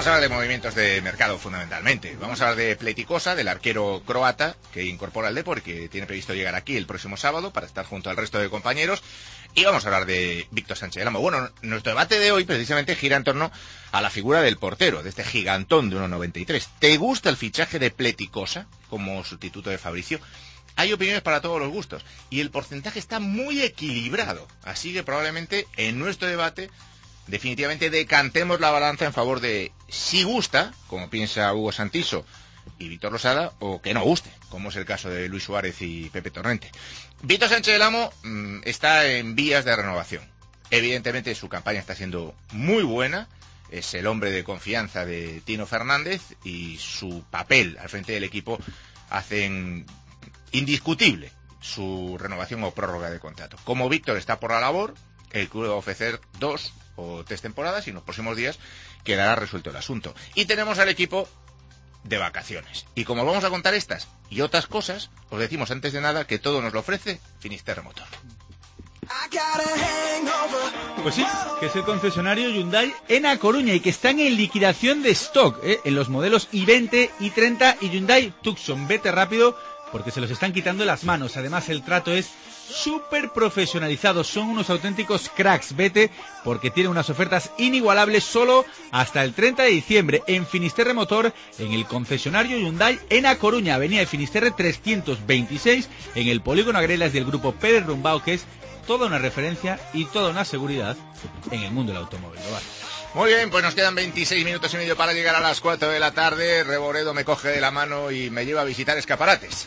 a hablar de movimientos de mercado fundamentalmente. Vamos a hablar de Pletikosa, del arquero croata que incorpora el Depor, que tiene previsto llegar aquí el próximo sábado para estar junto al resto de compañeros. Y vamos a hablar de Víctor Sánchez del Amo. Bueno, nuestro debate de hoy precisamente gira en torno a la figura del portero, de este gigantón de 1,93. ¿Te gusta el fichaje de Pletikosa como sustituto de Fabricio? Hay opiniones para todos los gustos y el porcentaje está muy equilibrado. Así que probablemente en nuestro debate definitivamente decantemos la balanza en favor de si gusta, como piensa Hugo Santiso y Víctor Losada, o que no guste, como es el caso de Luis Suárez y Pepe Torrente. Víctor Sánchez del Amo está en vías de renovación. Evidentemente su campaña está siendo muy buena, es el hombre de confianza de Tino Fernández y su papel al frente del equipo hacen indiscutible su renovación o prórroga de contrato. Como Víctor está por la labor, el club va a ofrecer 2 o 3 temporadas y en los próximos días quedará resuelto el asunto. Y tenemos al equipo de vacaciones. Y como vamos a contar estas y otras cosas, os decimos antes de nada que todo nos lo ofrece Finisterre Motor. Pues sí, que es el concesionario Hyundai en A Coruña y que están en liquidación de stock, en los modelos i20, i30 y Hyundai Tucson. Vete rápido porque se los están quitando las manos. Además el trato es súper profesionalizado, son unos auténticos cracks. Vete porque tiene unas ofertas inigualables solo hasta el 30 de diciembre en Finisterre Motor, en el concesionario Hyundai en A Coruña, avenida de Finisterre 326, en el polígono Agrelas del grupo Pérez Rumbao, que es toda una referencia y toda una seguridad en el mundo del automóvil. ¿Vale? Muy bien, pues nos quedan 26 minutos y medio para llegar a las 4 de la tarde. Reboredo me coge de la mano y me lleva a visitar escaparates.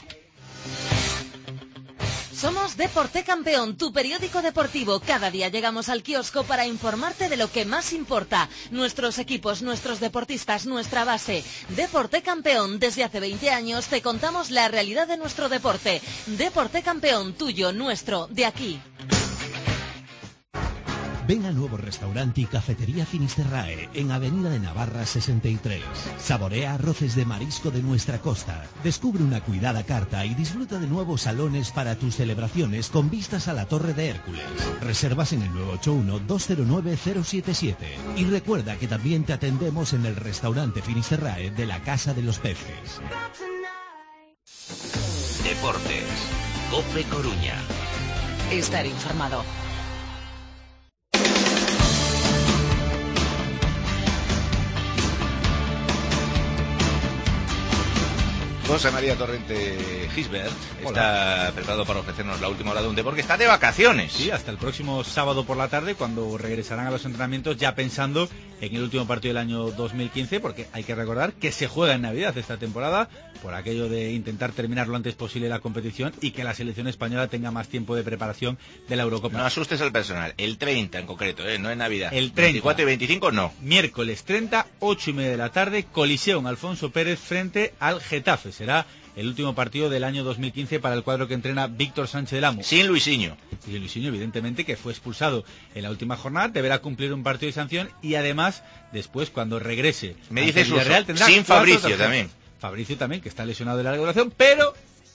Somos Deporte Campeón, tu periódico deportivo. Cada día llegamos al kiosco para informarte de lo que más importa. Nuestros equipos, nuestros deportistas, nuestra base. Deporte Campeón, desde hace 20 años te contamos la realidad de nuestro deporte. Deporte Campeón, tuyo, nuestro, de aquí. Ven al nuevo restaurante y cafetería Finisterrae en Avenida de Navarra 63. Saborea arroces de marisco de nuestra costa. Descubre una cuidada carta y disfruta de nuevos salones para tus celebraciones con vistas a la Torre de Hércules. Reservas en el 981-209-077. Y recuerda que también te atendemos en el restaurante Finisterrae de la Casa de los Peces. Deportes. COPE Coruña. Estar informado. José María Torrente Gisbert está preparado para ofrecernos la última hora de un Depor que está de vacaciones. Sí, hasta el próximo sábado por la tarde, cuando regresarán a los entrenamientos ya pensando en el último partido del año 2015, porque hay que recordar que se juega en Navidad esta temporada, por aquello de intentar terminar lo antes posible la competición y que la selección española tenga más tiempo de preparación de la Eurocopa. No asustes al personal, el 30 en concreto, no en Navidad. El 30. 24 y 25 no. Miércoles 30, 8:30 de la tarde, Coliseum Alfonso Pérez frente al Getafe. Será el último partido del año 2015 para el cuadro que entrena Víctor Sánchez del Amo. Sin Luisinho. Y Luisinho, evidentemente, que fue expulsado en la última jornada, deberá cumplir un partido de sanción y además, después, cuando regrese... Me dice Suso, tendrá sin Fabricio también. Fabricio también, que está lesionado de larga duración, pero...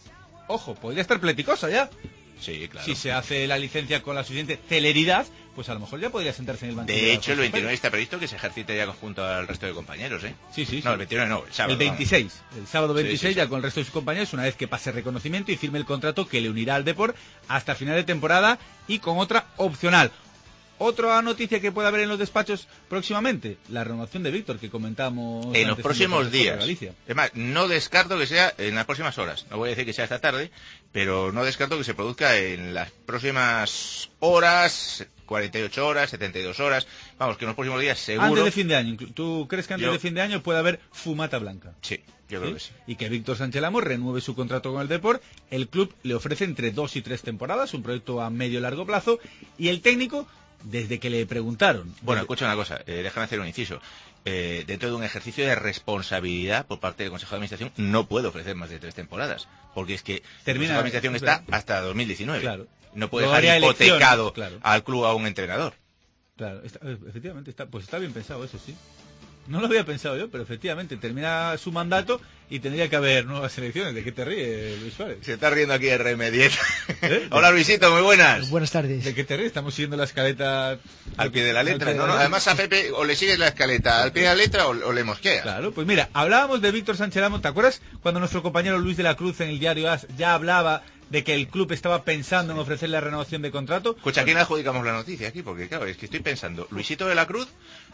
Ojo, podría estar Pletikosa ya. Sí, claro. Si se hace la licencia con la suficiente celeridad, pues a lo mejor ya podría sentarse en el banquillo. De hecho, el 29 está previsto que se ejercite ya junto al resto de compañeros, ¿eh? Sí. No, el 29 no, el sábado. El 26, el sábado 26 sí. Ya con el resto de sus compañeros, una vez que pase reconocimiento y firme el contrato que le unirá al Depor hasta final de temporada y con otra opcional. Otra noticia que puede haber en los despachos próximamente, la renovación de Víctor que comentamos en los próximos días. Galicia. Es más, no descarto que sea en las próximas horas. No voy a decir que sea esta tarde, pero no descarto que se produzca en las próximas horas, 48 horas, 72 horas. Vamos, que en los próximos días seguro. Antes de fin de año. ¿Tú crees que antes de fin de año puede haber fumata blanca? Sí, yo creo que sí. Y que Víctor Sánchez Lamo renueve su contrato con el Depor. El club le ofrece entre 2 y 3 temporadas, un proyecto a medio y largo plazo. Y el técnico, desde que le preguntaron... Bueno, escucha una cosa, déjame hacer un inciso. Dentro de un ejercicio de responsabilidad por parte del Consejo de Administración, no puede ofrecer más de 3 temporadas. Porque es que el Consejo de Administración está hasta 2019. Claro. No puede dejar hipotecado claro. al club a un entrenador. Claro, efectivamente, está bien pensado eso, sí. No lo había pensado yo, pero efectivamente termina su mandato y tendría que haber nuevas elecciones. ¿De qué te ríes, Luis Suárez? Se está riendo aquí RM10. Hola Luisito, muy buenas. Buenas tardes. ¿De qué te ríes? Estamos siguiendo la escaleta al pie de la letra. No, además a Pepe o le sigues la escaleta al pie de la letra o le mosqueas. Claro, pues mira, hablábamos de Víctor Sánchez Lamo. ¿Te acuerdas cuando nuestro compañero Luis de la Cruz en el diario AS ya hablaba de que el club estaba pensando en ofrecerle la renovación de contrato? Escucha, ¿a quién adjudicamos la noticia aquí? Porque claro, es que estoy pensando, Luisito de la Cruz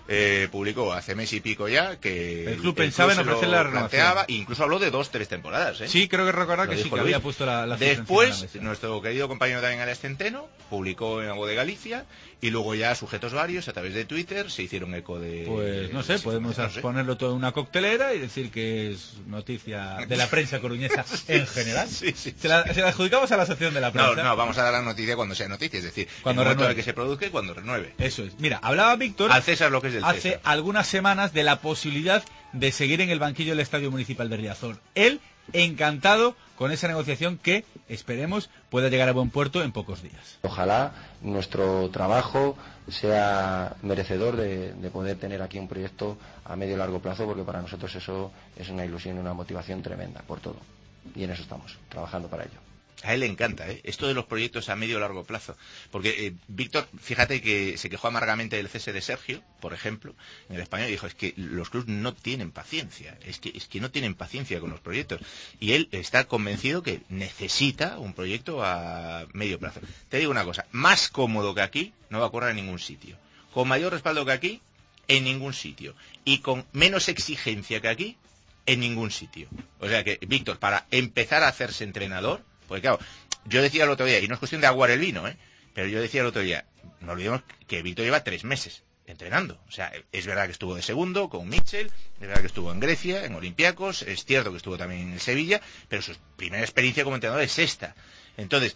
publicó hace mes y pico ya que el club pensaba en ofrecerle la renovación. E incluso habló de 2-3 temporadas. Sí, creo que recordar que sí, que había puesto la Después, nuestro querido compañero también Alex Centeno publicó en Algo de Galicia y luego ya sujetos varios a través de Twitter se hicieron eco de... Pues no sé, podemos ponerlo todo en una coctelera y decir que es noticia de la prensa coruñesa en general. Sí, sí. Se la adjudicamos a la asociación de la prensa. No, vamos a dar la noticia cuando sea noticia, es decir, cuando el momento renueve. en el que se produzca y cuando renueve. Eso es. Mira, hablaba Víctor... Al César lo que es del hace César. Algunas semanas de la posibilidad de seguir en el banquillo del Estadio Municipal de Riazor. Él encantado con esa negociación que, esperemos, pueda llegar a buen puerto en pocos días. Ojalá nuestro trabajo sea merecedor de poder tener aquí un proyecto a medio y largo plazo, porque para nosotros eso es una ilusión y una motivación tremenda por todo. Y en eso estamos, trabajando para ello. A él le encanta, esto de los proyectos a medio o largo plazo. Porque Víctor, fíjate que se quejó amargamente del cese de Sergio, por ejemplo, en el Español, y dijo, es que los clubes no tienen paciencia, es que no tienen paciencia con los proyectos. Y él está convencido que necesita un proyecto a medio plazo. Te digo una cosa, más cómodo que aquí no va a ocurrir en ningún sitio. Con mayor respaldo que aquí, en ningún sitio. Y con menos exigencia que aquí, en ningún sitio. O sea que, Víctor, para empezar a hacerse entrenador, porque claro, yo decía el otro día, y no es cuestión de aguar el vino, pero yo decía el otro día, no olvidemos que Víctor lleva 3 meses entrenando. O sea, es verdad que estuvo de segundo con Mitchell, es verdad que estuvo en Grecia, en Olympiacos, es cierto que estuvo también en Sevilla, pero su primera experiencia como entrenador es esta. Entonces,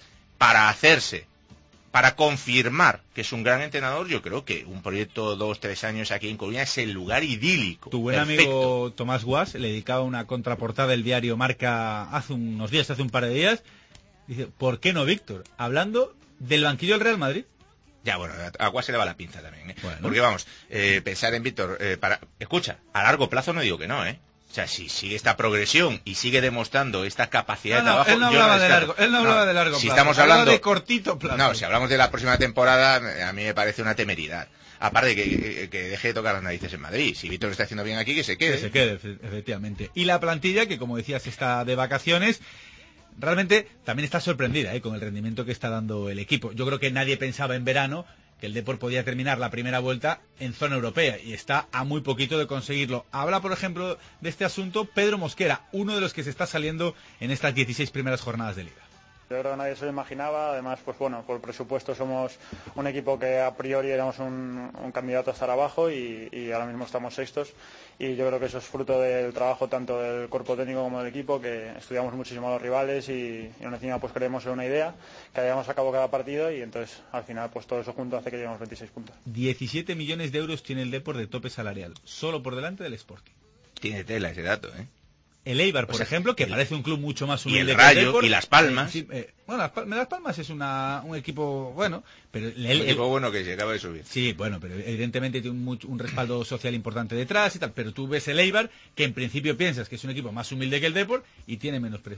para confirmar que es un gran entrenador, yo creo que un proyecto 2-3 años aquí en Coruña es el lugar idílico. Tu buen amigo Tomás Guas le dedicaba una contraportada del diario Marca hace un par de días. Dice, ¿por qué no Víctor? Hablando del banquillo del Real Madrid. Ya, bueno, a Guas se le va la pinza también, Bueno. Porque vamos, pensar en Víctor, escucha, a largo plazo no digo que no, O sea, si sigue esta progresión y sigue demostrando esta capacidad de trabajo... Él no hablaba de largo plazo. Si estamos hablando de cortito plazo. No, si hablamos de la próxima temporada, a mí me parece una temeridad. Aparte de que deje de tocar las narices en Madrid. Si Víctor lo está haciendo bien aquí, que se quede. Que se quede, efectivamente. Y la plantilla, que como decías está de vacaciones, realmente también está sorprendida con el rendimiento que está dando el equipo. Yo creo que nadie pensaba en verano que el Depor podía terminar la primera vuelta en zona europea y está a muy poquito de conseguirlo. Habla, por ejemplo, de este asunto Pedro Mosquera, uno de los que se está saliendo en estas 16 primeras jornadas de liga. Yo creo que nadie se lo imaginaba, además, pues bueno, por presupuesto somos un equipo que a priori éramos un candidato a estar abajo y ahora mismo estamos sextos y yo creo que eso es fruto del trabajo tanto del cuerpo técnico como del equipo, que estudiamos muchísimo a los rivales y encima pues creemos en una idea, que hayamos a cabo cada partido y entonces al final pues todo eso junto hace que lleguemos 26 puntos. 17 millones de euros tiene el Depor de tope salarial, solo por delante del Sporting. Tiene tela ese dato, El Eibar, por ejemplo, que parece un club mucho más humilde y el que Rayo, el Depor. y Las Palmas. Bueno, Las Palmas es un equipo bueno, pero un equipo bueno que se acaba de subir. Sí, bueno, pero evidentemente tiene un respaldo social importante detrás y tal, pero tú ves el Eibar, que en principio piensas que es un equipo más humilde que el Depor y tiene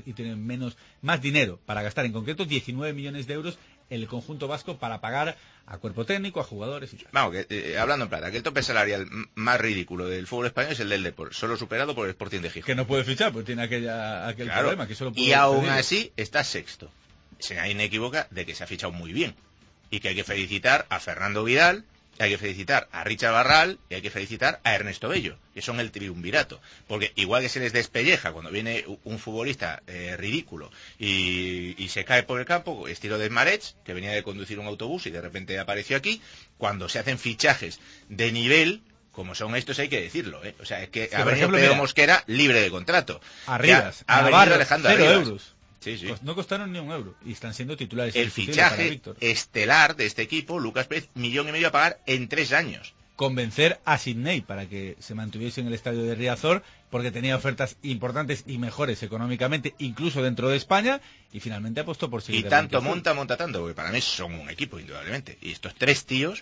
más dinero para gastar, en concreto 19 millones de euros el conjunto vasco para pagar a cuerpo técnico, a jugadores y tal. Vamos, hablando en plata, que el tope salarial más ridículo del fútbol español es el del Depor, solo superado por el Sporting de Gijón. Que no puede fichar, porque tiene aquel problema. Que solo puede y aún así está sexto. Se hay inequívoca de que se ha fichado muy bien. Y que hay que felicitar a Fernando Vidal, hay que felicitar a Richard Barral y hay que felicitar a Ernesto Bello, que son el triunvirato. Porque igual que se les despelleja cuando viene un futbolista ridículo y se cae por el campo, estilo de Marech, que venía de conducir un autobús y de repente apareció aquí, cuando se hacen fichajes de nivel, como son estos, hay que decirlo, O sea, es que ha venido Pedro Mosquera libre de contrato. Arribas, ha venido Alejandro 0 Arribas. euros. Sí. No costaron ni un euro y están siendo titulares. El fichaje estelar de este equipo, Lucas Pérez, 1,5 millones a pagar en 3 años. Convencer a Sydney para que se mantuviese en el estadio de Riazor, porque tenía ofertas importantes y mejores económicamente, incluso dentro de España, y finalmente apostó por seguir. Y tanto monta tanto, porque para mí son un equipo, indudablemente. Y estos 3 tíos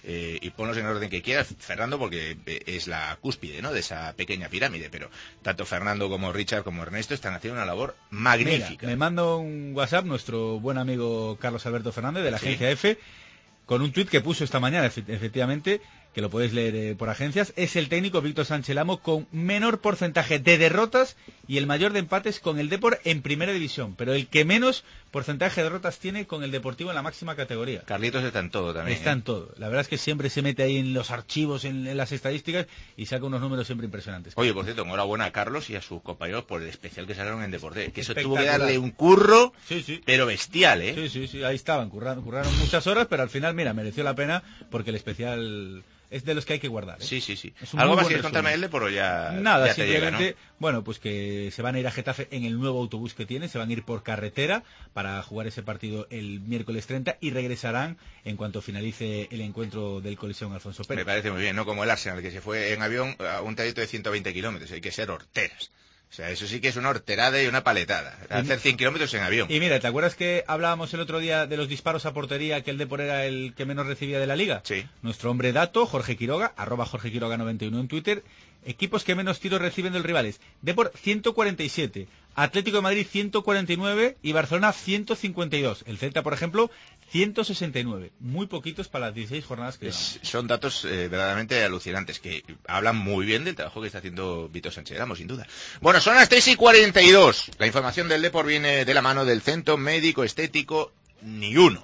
y ponlos en el orden que quieras, Fernando, porque es la cúspide, ¿no?, de esa pequeña pirámide, pero tanto Fernando como Richard como Ernesto están haciendo una labor magnífica. Mira, me mando un WhatsApp nuestro buen amigo Carlos Alberto Fernández de la agencia F, con un tuit que puso esta mañana, efectivamente, que lo podéis leer por agencias. Es el técnico Víctor Sánchez Lamo con menor porcentaje de derrotas y el mayor de empates con el Depor en primera división, pero el que menos porcentaje de derrotas tiene con el Deportivo en la máxima categoría. Carlitos está en todo también. Está en todo. La verdad es que siempre se mete ahí en los archivos, en las estadísticas, y saca unos números siempre impresionantes. Oye, por cierto, enhorabuena a Carlos y a sus compañeros por el especial que sacaron en Deporte, que eso tuvo que darle un curro, pero bestial, ¿eh? Sí, ahí estaban, curraron muchas horas, pero al final, mira, mereció la pena porque el especial es de los que hay que guardar, ¿eh? Sí. ¿Algo más quieres contarme del Depor o ya? Nada, ya simplemente, llega, ¿no? Bueno, pues que se van a ir a Getafe en el nuevo autobús que tiene, se van a ir por carretera para jugar ese partido el miércoles 30 y regresarán en cuanto finalice el encuentro del Coliseum Alfonso Pérez. Me parece muy bien, no como el Arsenal, que se fue en avión a un trayecto de 120 kilómetros, hay que ser horteras. O sea, eso sí que es una horterada y una paletada. Hacer 100 kilómetros en avión. Y mira, ¿te acuerdas que hablábamos el otro día de los disparos a portería, que el Depor era el que menos recibía de la Liga? Sí. Nuestro hombre dato, Jorge Quiroga, @JorgeQuiroga91 en Twitter. Equipos que menos tiros reciben de los rivales. Depor 147, Atlético de Madrid 149 y Barcelona 152. El Celta, por ejemplo, 169. Muy poquitos para las 16 jornadas que llevamos. Son datos verdaderamente alucinantes, que hablan muy bien del trabajo que está haciendo Víctor Sánchez Lamo, sin duda. Bueno, son las 3:42. La información del Depor viene de la mano del Centro Médico Estético Ni1.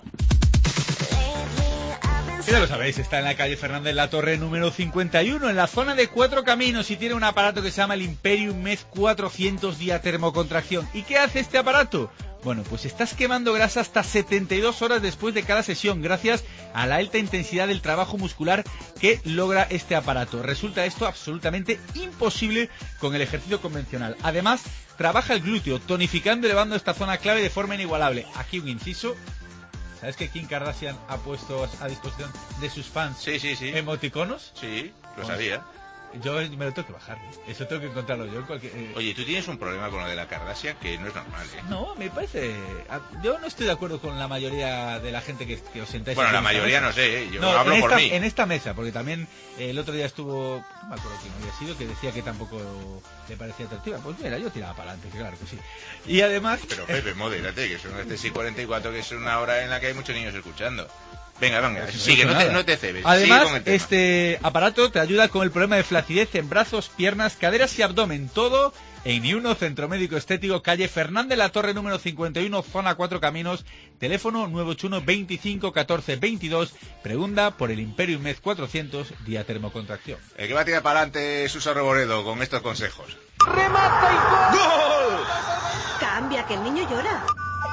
Ya lo sabéis, está en la calle Fernández La Torre número 51, en la zona de Cuatro Caminos, y tiene un aparato que se llama el Imperium Med 400 Diatermocontracción. ¿Y qué hace este aparato? Bueno, pues estás quemando grasa hasta 72 horas después de cada sesión, gracias a la alta intensidad del trabajo muscular que logra este aparato. Resulta esto absolutamente imposible con el ejercicio convencional. Además, trabaja el glúteo, tonificando y elevando esta zona clave de forma inigualable. Aquí un inciso. ¿Sabes que Kim Kardashian ha puesto a disposición de sus fans emoticonos? Sí, lo sabía. Yo me lo tengo que bajar, eso tengo que encontrarlo yo. Oye, tú tienes un problema con lo de la Kardashian que no es normal, ¿eh? No, me parece... Yo no estoy de acuerdo con la mayoría de la gente que os sentáis... Bueno, la mayoría no sé, yo hablo por mí. En esta mesa, porque también el otro día estuvo... No me acuerdo quién había sido, que decía que tampoco le parecía atractiva. Pues mira, yo tiraba para adelante, claro que sí. Y además... Pero Pepe, modérate, que son las 3:44, que es una hora en la que hay muchos niños escuchando. Venga, sigue, no te cebes. Además, este aparato te ayuda con el problema de flacidez en brazos, piernas, caderas y abdomen. Todo en Ni1, Centro Médico Estético, calle Fernández La Torre número 51, zona 4 Caminos, teléfono 981 25 14 22. Pregunta por el Imperium Med 400 Diatermocontracción. El que va a tirar para adelante Suso Reboredo con estos consejos. ¡Remata y gol! Cambia, que el niño llora.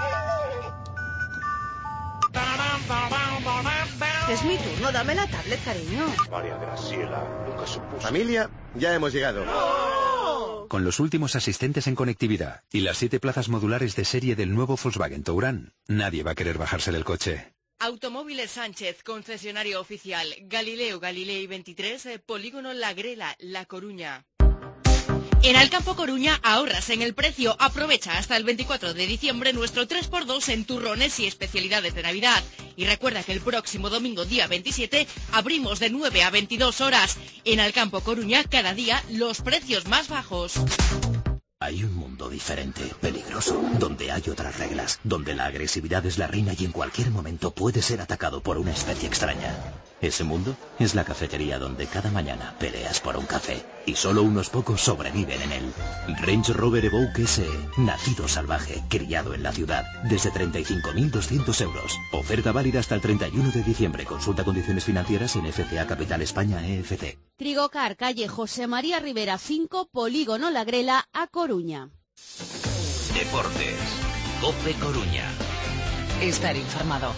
Es mi turno, dame la tablet, cariño. María Graciela, nunca supuso. Familia, ya hemos llegado. ¡Oh! Con los últimos asistentes en conectividad y las 7 plazas modulares de serie del nuevo Volkswagen Touran, nadie va a querer bajarse del coche. Automóviles Sánchez, concesionario oficial. Galileo Galilei 23, Polígono La Grela, La Coruña. En Alcampo Coruña ahorras en el precio. Aprovecha hasta el 24 de diciembre nuestro 3x2 en turrones y especialidades de Navidad. Y recuerda que el próximo domingo, día 27, abrimos de 9 a 22 horas. En Alcampo Coruña, cada día, los precios más bajos. Hay un mundo diferente, peligroso, donde hay otras reglas, donde la agresividad es la reina y en cualquier momento puede ser atacado por una especie extraña. Ese mundo es la cafetería donde cada mañana peleas por un café y solo unos pocos sobreviven en él. Range Rover Evoque SE, nacido salvaje, criado en la ciudad, desde 35.200 euros. Oferta válida hasta el 31 de diciembre. Consulta condiciones financieras en FCA Capital España EFC. Trigocar, calle José María Rivera 5, Polígono La Grela, A Coruña. Deportes, COPE Coruña. Estar informado.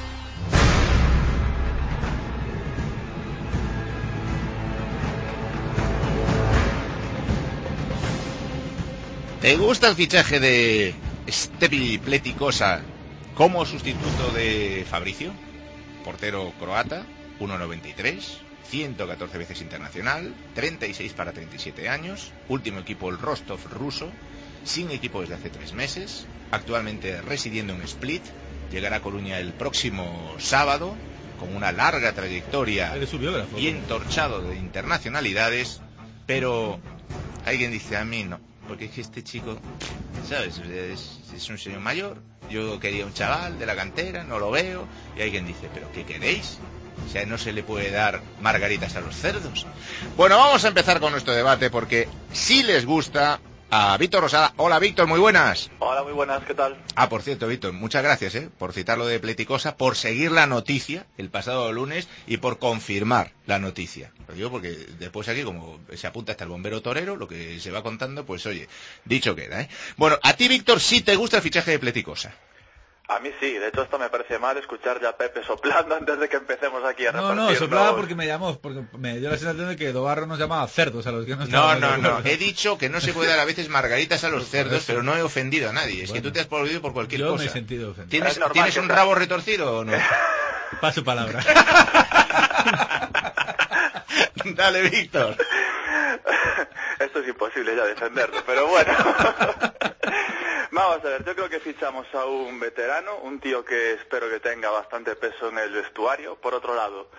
¿Te gusta el fichaje de Stepi Pletikosa como sustituto de Fabricio? Portero croata, 1,93, 114 veces internacional, 36 para 37 años, último equipo el Rostov ruso, sin equipo desde hace 3 meses, actualmente residiendo en Split, llegará a Coruña el próximo sábado con una larga trayectoria Eres su biógrafo. bien torchado de internacionalidades, pero alguien dice a mí no, porque es que este chico, ¿sabes? Es un señor mayor, yo quería un chaval de la cantera, no lo veo, y alguien dice, ¿pero qué queréis? O sea, no se le puede dar margaritas a los cerdos. Bueno, vamos a empezar con nuestro debate, porque si les gusta a Víctor Rosada. Hola, Víctor, muy buenas. Hola, muy buenas, ¿qué tal? Por cierto, Víctor, muchas gracias por citarlo de Pleticosa, por seguir la noticia el pasado lunes y por confirmar la noticia. Lo digo porque después aquí, como se apunta hasta el bombero torero, lo que se va contando, pues oye, dicho queda, ¿eh? Bueno, a ti, Víctor, sí te gusta el fichaje de Pleticosa. A mí sí, de hecho hasta me parece mal escuchar ya a Pepe soplando antes de que empecemos aquí a repartir. No, soplaba porque me llamó, porque me dio la sensación de que Dobarro nos llamaba cerdos a los que no estaban. No, he dicho que no se puede dar a veces margaritas a los cerdos, pero no he ofendido a nadie, es que tú te has volvido por cualquier cosa. Yo me he sentido ofendido. ¿Tienes un rabo retorcido o no? Paso palabra. Dale, Víctor. Esto es imposible ya defenderlo, pero bueno. Vamos a ver, yo creo que fichamos a un veterano, un tío que espero que tenga bastante peso en el vestuario. Por otro lado,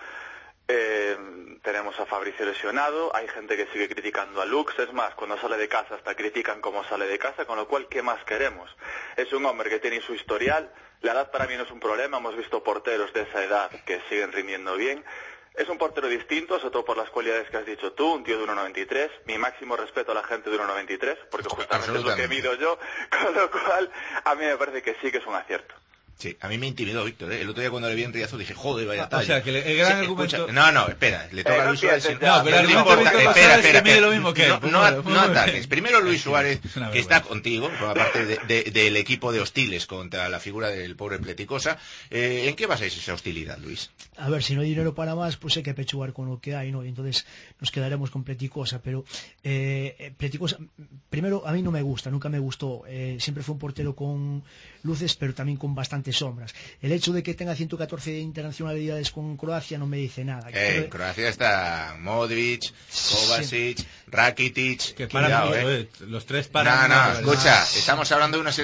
tenemos a Fabricio lesionado, hay gente que sigue criticando a Lux, es más, cuando sale de casa hasta critican cómo sale de casa, con lo cual, ¿qué más queremos? Es un hombre que tiene su historial, la edad para mí no es un problema, hemos visto porteros de esa edad que siguen rindiendo bien. Es un portero distinto, sobre todo por las cualidades que has dicho tú, un tío de 1,93. Mi máximo respeto a la gente de 1,93, porque justamente es lo que mido yo, con lo cual a mí me parece que sí que es un acierto. Sí, a mí me intimidó Víctor, ¿eh? El otro día cuando le vi en Riazo dije, joder, vaya talla. O sea, que el gran argumento... No, espera, le toca a Luis Suárez. No, pero el argumento de Víctor Rosada es que mide lo mismo que él. No ataques. Primero Luis Suárez, que está contigo, aparte del equipo de hostiles contra la figura del pobre Pleticosa. ¿En qué basáis esa hostilidad, Luis? A ver, si no hay dinero para más, pues hay que pechugar con lo que hay, ¿no? Y entonces nos quedaremos con Pleticosa, pero Pleticosa, primero, a mí no me gusta, nunca me gustó. Siempre fue un portero con luces, pero también con bastantes sombras. El hecho de que tenga 114 internacionalidades con Croacia no me dice nada. En Croacia está Modric, Kovacic, Rakitic. Que para los tres para. No, escucha, estamos hablando de una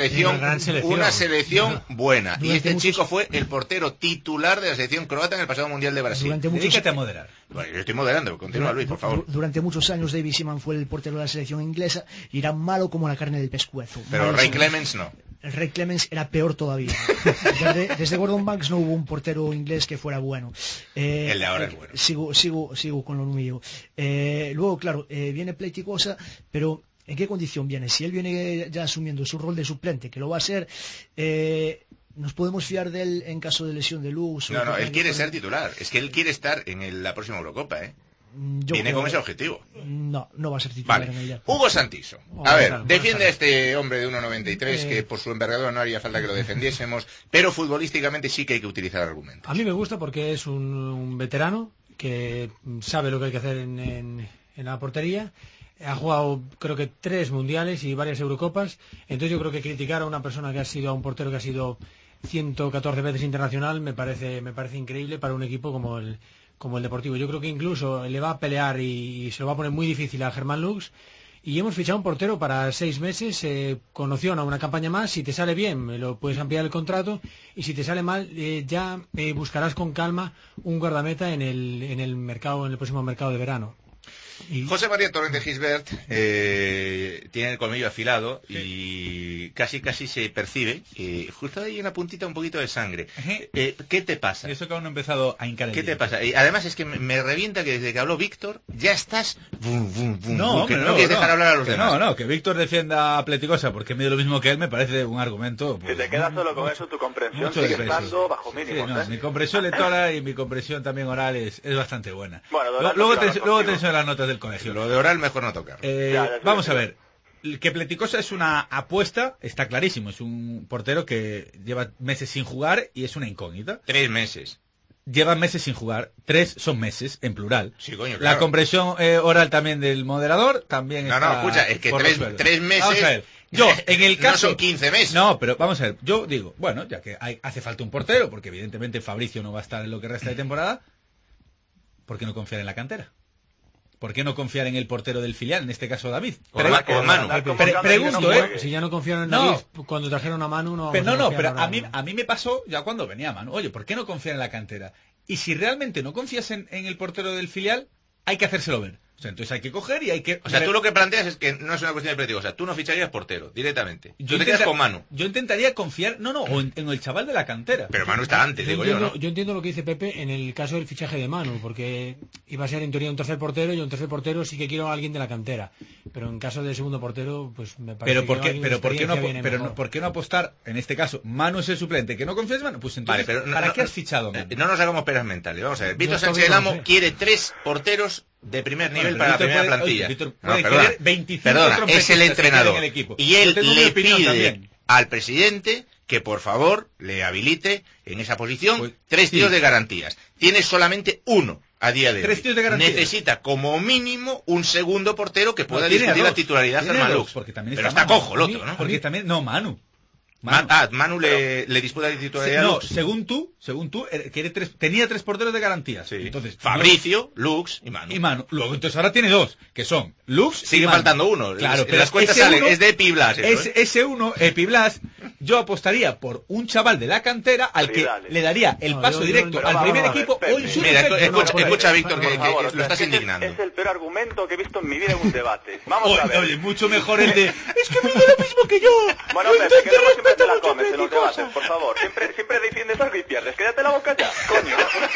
selección buena. Y este chico fue el portero titular de la selección croata en el pasado Mundial de Brasil. Dedícate a moderar. Bueno, yo estoy moderando, continúa Luis, por favor. Durante muchos años David Seaman fue el portero de la selección inglesa y era malo como la carne del pescuezo. Pero Ray Clemens no. El Ray Clemens era peor todavía. Desde Gordon Banks no hubo un portero inglés que fuera bueno. El de ahora es bueno. Sigo con lo mío. Luego, claro, viene Pleticosa, pero ¿en qué condición viene? Si él viene ya asumiendo su rol de suplente, que lo va a ser, ¿nos podemos fiar de él en caso de lesión de Lux? No, él quiere ser titular. Es que él quiere estar en la próxima Eurocopa, ¿eh? Viene con ese objetivo. No va a ser titular en ella. Hugo Santiso. A ver, defiende a este hombre de 1,93 que por su envergadura no haría falta que lo defendiésemos, pero futbolísticamente sí que hay que utilizar argumentos. A mí me gusta porque es un veterano que sabe lo que hay que hacer en la portería. Ha jugado creo que 3 mundiales y varias Eurocopas. Entonces yo creo que criticar a una persona que ha sido, a un portero que ha sido 114 veces internacional me parece increíble para un equipo como el Deportivo. Yo creo que incluso le va a pelear y se lo va a poner muy difícil a Germán Lux. Y hemos fichado un portero para 6 meses con opción a una campaña más. Si te sale bien, me lo puedes ampliar el contrato. Y si te sale mal, ya buscarás con calma un guardameta en el mercado, en el próximo mercado de verano. José María Torrente Gisbert tiene el colmillo afilado y casi se percibe justo ahí una puntita, un poquito de sangre. ¿Qué te pasa? Eso que aún no he empezado a hincar el ¿Qué te pasa? Y además es que me revienta que desde que habló Víctor ya estás no quieres dejar hablar a los demás. No, que Víctor defienda a Pleticosa porque mide lo mismo que él me parece un argumento. Si te quedas solo con eso, tu comprensión sigue estando bajo mínimos. Mi comprensión lectora y mi comprensión también oral es bastante buena. Bueno, luego te enseño las notas del colegio. Lo de oral mejor no tocar. Vamos a ver. Que Pleticosa es una apuesta, está clarísimo. Es un portero que lleva meses sin jugar y es una incógnita. 3 meses. Llevan meses sin jugar. 3 son meses, en plural. Sí, coño, claro. La comprensión oral también del moderador también está... No, escucha, es que 3 meses... Vamos a ver. Yo, en el caso... No son 15 meses. No, pero vamos a ver. Yo digo, bueno, ya que hace falta un portero, porque evidentemente Fabricio no va a estar en lo que resta de temporada, ¿por qué no confiar en la cantera? ¿Por qué no confiar en el portero del filial, en este caso David? Manu. Pregunto, Si ya no confiaron en David, cuando trajeron a Manu no... Pero a mí me pasó ya cuando venía Manu. Oye, ¿por qué no confiar en la cantera? Y si realmente no confías en el portero del filial, hay que hacérselo ver. O sea, entonces hay que coger y hay que... O sea, tú lo que planteas es que no es una cuestión de Pleticosa. Tú no ficharías portero, directamente. Tú te quedas con Manu. Yo intentaría confiar, o en el chaval de la cantera. Pero Manu está antes, digo yo, ¿no? Yo entiendo lo que dice Pepe en el caso del fichaje de Manu, porque iba a ser en teoría un tercer portero, y un tercer portero sí que quiero a alguien de la cantera. Pero en caso del segundo portero, pues me parece ¿por qué no apostar, en este caso, Manu es el suplente, que no confías en Manu? Pues entonces, vale, pero ¿para qué has fichado, Manu? No nos hagamos peras mentales. Vamos a ver. Víctor Sánchez del Amo quiere 3 porteros de primer nivel para la primera plantilla. Perdona, es el entrenador. Y él le pide al presidente que por favor le habilite en esa posición 3 tíos de garantías. Tiene solamente uno a día de hoy. Necesita como mínimo un segundo portero que pueda discutir la titularidad de Germán Lux. Pero está cojo el otro, ¿no? Porque también, Manu. Manu le disputa la titularidad. No, según tú, tenía 3 porteros de garantías. Sí. Entonces, Fabricio, Lux y Manu. Luego, entonces ahora tiene 2, que son Lux Sigue y Manu. faltando uno. Claro, pero las cuentas salen, es de Epiblas. Ese uno, Epiblas, yo apostaría por un chaval de la cantera al que le daría el paso directo al primer equipo o en su escucha, Víctor, que lo estás indignando. Es el peor argumento que he visto en mi vida en un debate. Vamos a ver. Oye, mucho mejor el de... Es que mide lo mismo que yo. Bueno, Pepe, que luego siempre te la comes en los debates, por favor. Siempre defiendes algo y pierdes. Cállate la boca ya, coño.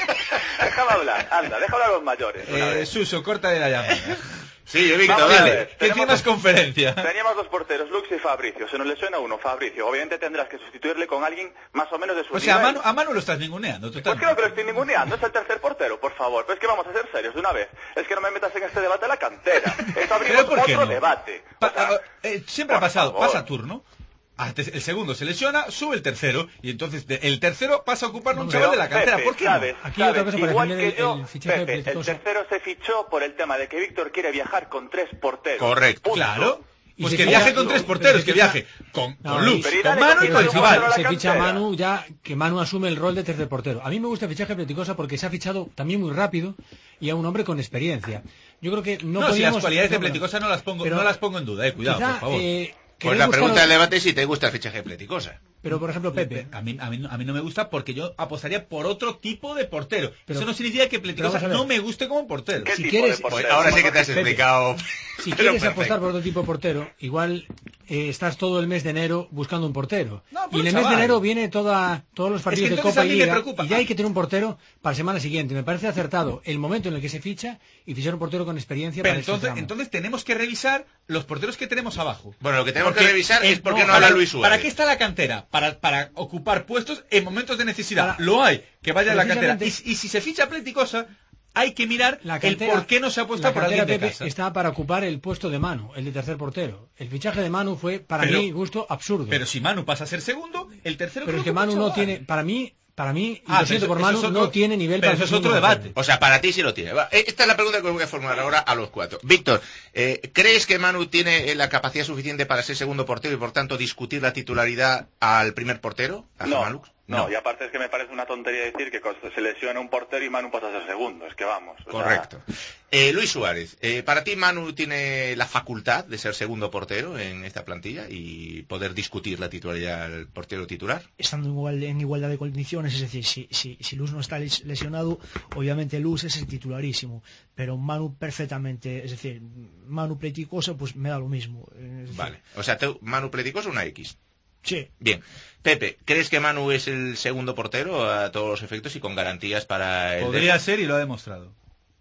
Déjame hablar, anda, déjame hablar a los mayores. Suso, corta de la llamada. Sí, Víctor, dale. ¿Qué tienes conferencia? Teníamos 2 porteros, Lux y Fabricio. Se nos lesiona uno, Fabricio. Obviamente tendrás que sustituirle con alguien más o menos de su nivel. O sea, a Manu lo estás ninguneando, totalmente. Pues creo que lo estoy ninguneando. Es el tercer portero, por favor. Pero es que vamos a ser serios de una vez. Es que no me metas en este debate de la cantera. Esto abrimos otro debate. Siempre ha pasado, pasa turno. El segundo se lesiona, sube el tercero, y entonces el tercero pasa a ocupar un chaval de la cantera. Pepe, ¿por qué sabes, no? Aquí otra cosa para igual que yo, Pepe, el tercero se fichó por el tema de que Víctor quiere viajar con 3 porteros. Correcto. Punto. Claro. Pues que viaje con 3 porteros, que viaje con Lux, con Manu y con el chaval. Se ficha a Manu, ya que Manu asume el rol de tercer portero. A mí me gusta el fichaje de Pleticosa porque se ha fichado también muy rápido y a un hombre con experiencia. Yo creo que si las cualidades de Pleticosa no las pongo en duda, cuidado, por favor. Pues la pregunta del debate es si te gusta el fichaje de Pleticosa. Pero, por ejemplo, Pepe... A mí no me gusta porque yo apostaría por otro tipo de portero. Pero eso no significa que Pleticosa no me guste como portero. Si quieres, pues ahora sí que te has explicado. Si quieres apostar por otro tipo de portero, igual estás todo el mes de enero buscando un portero. Y en el mes de enero viene todos los partidos de Copa y Liga. Y ya hay que tener un portero para la semana siguiente. Me parece acertado el momento en el que se ficha y fichar un portero con experiencia. Pero entonces tenemos que revisar los porteros que tenemos abajo. Bueno, lo que tenemos que revisar es por qué no habla Luis Suárez. ¿Para qué está la cantera? Para ocupar puestos en momentos de necesidad. Lo hay, que vaya a la cantera. Y si se ficha Pleticosa, hay que mirar el por qué no se apuesta por alguien de casa. Está para ocupar el puesto de Manu, el de tercer portero. El fichaje de Manu fue, para mi gusto, absurdo. Pero si Manu pasa a ser segundo, el tercero... Pero es que Manu no tiene, para mí, lo siento por Manu, no tiene nivel para eso es otro debate. O sea, para ti sí lo tiene. Esta es la pregunta que os voy a formular ahora a los 4. Víctor, ¿crees que Manu tiene la capacidad suficiente para ser segundo portero y por tanto discutir la titularidad al primer portero, a Germán Lux? No, y aparte es que me parece una tontería decir que se lesiona un portero y Manu pasa a ser segundo. Es que vamos. Correcto. Luis Suárez, ¿para ti Manu tiene la facultad de ser segundo portero en esta plantilla y poder discutir la titularidad al portero titular? Estando en igualdad de condiciones, es decir, si Luz no está lesionado, obviamente Luz es el titularísimo, pero Manu perfectamente, es decir, Manu Pleticosa, pues me da lo mismo. Vale, o sea, Manu Pleticosa una X. Sí. Bien. Pepe, ¿crees que Manu es el segundo portero a todos los efectos y con garantías para el... Podría ser y lo ha demostrado.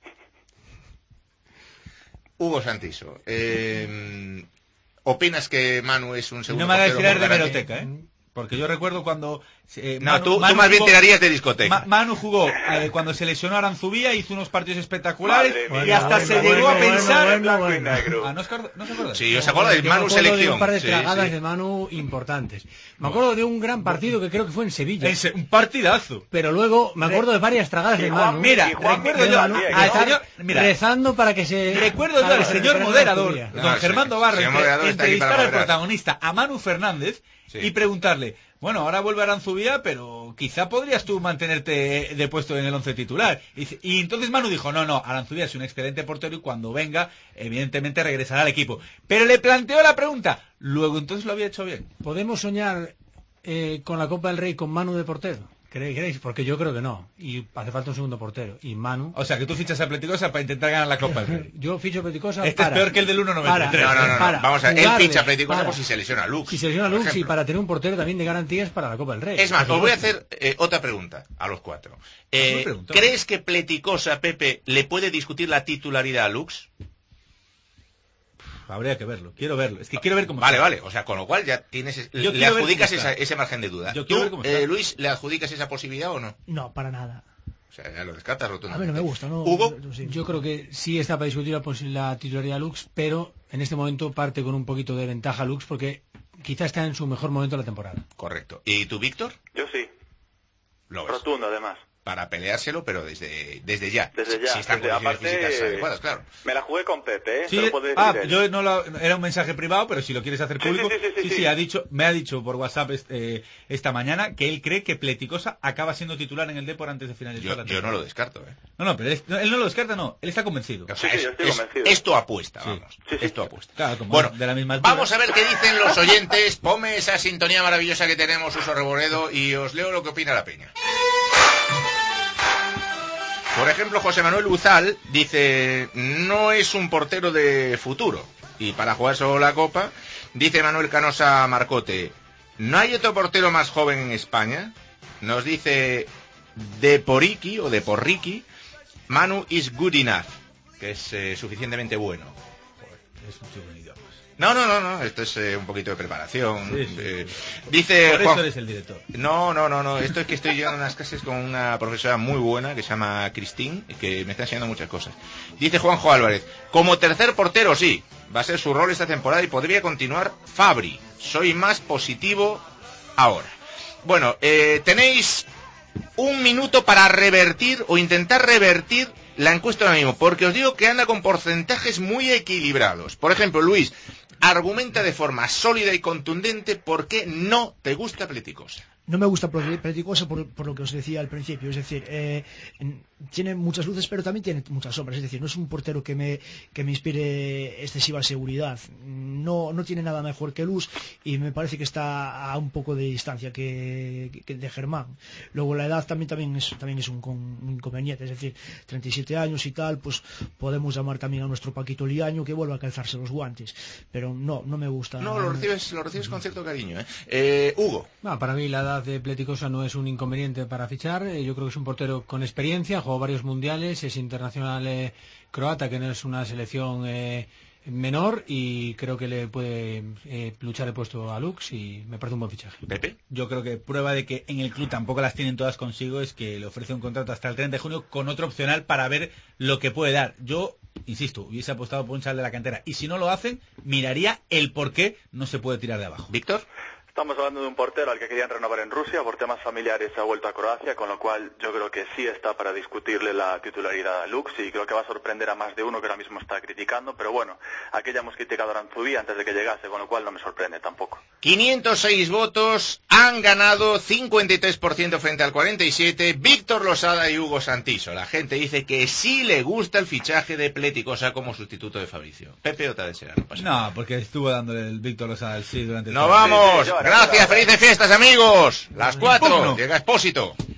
Hugo Santiso, ¿opinas que Manu es un segundo portero? No me hagas tirar de hemeroteca, porque yo recuerdo cuando... tú más bien tirarías de discoteca. Manu jugó cuando se lesionó a Aranzubía, hizo unos partidos espectaculares y hasta se llegó a pensar... ¿No se acuerda? Sí, yo se acuerdo de Manu selección. De un par de tragadas de Manu importantes. Me acuerdo de un gran partido que creo que fue en Sevilla. Un partidazo. Pero luego me acuerdo de varias tragadas de Manu. Mira, recuerdo yo al señor... rezando para que se... Recuerdo yo al señor moderador, don Germando Barros, entrevistar al protagonista, a Manu Fernández, y preguntarle... Bueno, ahora vuelve Aranzubía, pero quizá podrías tú mantenerte de puesto en el 11 titular. Y entonces Manu dijo, no, Aranzubía es un excelente portero y cuando venga, evidentemente regresará al equipo. Pero le planteó la pregunta, luego entonces lo había hecho bien. ¿Podemos soñar con la Copa del Rey con Manu de portero? ¿Creéis? Porque yo creo que no. Y hace falta un segundo portero. Y Manu... O sea, que tú fichas a Pleticosa para intentar ganar la Copa del Rey. Yo ficho a Pleticosa Este es peor que el del 1.93. No. Vamos a ver, él ficha a Pleticosa por si se lesiona a Lux. Si se lesiona a Lux y para tener un portero también de garantías para la Copa del Rey. Es más, os voy a hacer otra pregunta a los cuatro. ¿Crees que Pleticosa, Pepe, le puede discutir la titularidad a Lux? Habría que verlo, quiero verlo. Es que quiero ver cómo Vale, está. vale, o sea, con lo cual ya tienes, le adjudicas ese margen de duda. Yo quiero ver cómo está. Luis, ¿le adjudicas esa posibilidad o no? No, para nada. O sea, ya lo descartas A rotundamente. mí no me gusta, ¿no? Hugo, yo creo que sí está para discutir la titularidad Lux, pero en este momento parte con un poquito de ventaja Lux porque quizá está en su mejor momento de la temporada. Correcto. ¿Y tú, Víctor? Yo sí. Lo ves. Rotundo, además. Para peleárselo, pero desde ya. Desde ya. Si están condiciones físicas adecuadas, claro. Me la jugué con Pepe, Sí, se lo puedo decir él. yo no era un mensaje privado, pero si lo quieres hacer público, sí, me ha dicho por WhatsApp esta mañana que él cree que Pleticosa acaba siendo titular en el Depor antes de finalizar la temporada. Yo no lo descarto, No, pero él no lo descarta, no, él está convencido. O sea, yo estoy convencido. Esto apuesta, vamos. Esto apuesta. Claro, como bueno, de la misma altura. Vamos a ver qué dicen los oyentes. Ponme esa sintonía maravillosa que tenemos, Uso Reboredo, y os leo lo que opina la peña. Por ejemplo, José Manuel Uzal dice, no es un portero de futuro. Y para jugar solo la Copa, dice Manuel Canosa Marcote, ¿no hay otro portero más joven en España? Nos dice Deporiki o Deporriki, Manu is good enough, que es suficientemente bueno. Es un chico de idiomas. No, esto es un poquito de preparación. Dice por Juan... eso eres el director. No, esto es que estoy llegando a unas clases con una profesora muy buena que se llama Cristín, que me está enseñando muchas cosas. Dice Juanjo Álvarez, como tercer portero sí, va a ser su rol esta temporada y podría continuar Fabri. Soy más positivo ahora. Bueno, tenéis un minuto para revertir o intentar revertir la encuesta ahora mismo, porque os digo que anda con porcentajes muy equilibrados. Por ejemplo, Luis, argumenta de forma sólida y contundente por qué no te gusta Pleticosa. No me gusta Pleticosa por lo que os decía al principio, es decir, tiene muchas luces pero también tiene muchas sombras, es decir, no es un portero que me inspire excesiva seguridad, no tiene nada mejor que Luz y me parece que está a un poco de distancia que de Germán. Luego la edad también es un inconveniente, es decir, 37 años y tal, pues podemos llamar también a nuestro Paquito Liaño que vuelva a calzarse los guantes, pero no me gusta. No, lo recibes con cierto cariño, Hugo. Para mí la edad de Pleticosa no es un inconveniente para fichar. Yo creo que es un portero con experiencia, jugó varios mundiales, es internacional croata, que no es una selección menor, y creo que le puede luchar el puesto a Lux y me parece un buen fichaje. ¿Pepe? Yo creo que prueba de que en el club tampoco las tienen todas consigo es que le ofrece un contrato hasta el 30 de junio con otro opcional para ver lo que puede dar. Yo, insisto, hubiese apostado por un chaval de la cantera y si no lo hacen, miraría el por qué no se puede tirar de abajo. ¿Víctor? Estamos hablando de un portero al que querían renovar en Rusia, por temas familiares se ha vuelto a Croacia, con lo cual yo creo que sí está para discutirle la titularidad a Lux y creo que va a sorprender a más de uno que ahora mismo está criticando, pero bueno, aquí ya hemos criticado a Aranzubí antes de que llegase, con lo cual no me sorprende tampoco. 506 votos, han ganado 53% frente al 47%, Víctor Losada y Hugo Santiso. La gente dice que sí le gusta el fichaje de Pleticosa como sustituto de Fabricio. Pepe, otra vez será. No, porque estuvo dándole el Víctor Losada el sí durante el ¡No vamos! Gracias, felices fiestas, amigos. Las 4, llega Expósito.